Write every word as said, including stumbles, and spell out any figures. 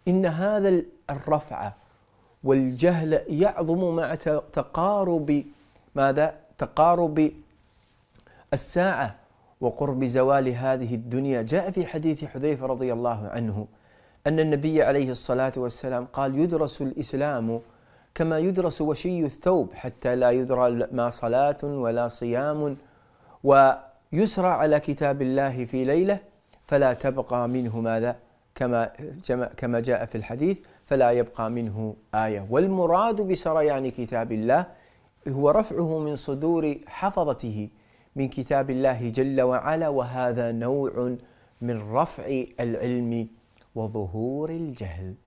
إن هذا الرفع والجهل يعظم مع تقارب ماذا؟ تقارب الساعة وقرب زوال هذه الدنيا. جاء في حديث حذيفة رضي الله عنه أن النبي عليه الصلاة والسلام قال: يدرس الإسلام كما يدرس وشي الثوب حتى لا يدرى ما صلاة ولا صيام، ويسرى على كتاب الله في ليلة فلا تبقى منه ماذا؟ كما كما جاء في الحديث: فلا يبقى منه آية. والمراد بسريان كتاب الله هو رفعه من صدور حفظته من كتاب الله جل وعلا، وهذا نوع من رفع العلم وظهور الجهل.